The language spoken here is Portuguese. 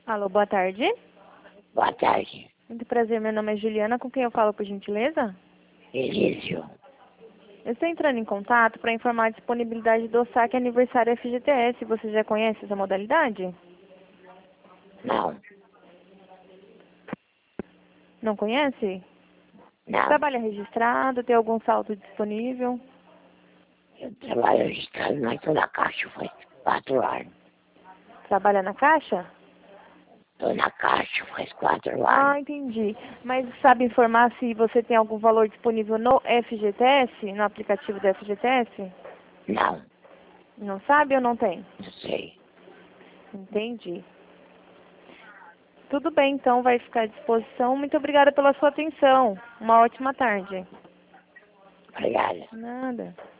Alô, boa tarde. Boa tarde. Muito prazer, meu nome é Juliana, com quem eu falo, por gentileza? Elísio. Eu estou entrando em contato para informar a disponibilidade do saque aniversário FGTS. Você já conhece essa modalidade? Não. Não conhece? Não. Trabalha registrado, tem algum saldo disponível? Eu trabalho registrado, mas estou na caixa faz 4 anos. Trabalha na Caixa? Estou na caixa faz 4 Ah, anos. entendi. Mas sabe informar se você tem algum valor disponível no FGTS, no aplicativo do FGTS? Não. Não sabe ou não tem? Não sei. Entendi. Tudo bem, então vai ficar à disposição. Muito obrigada pela sua atenção. Uma ótima tarde. Obrigada. Nada.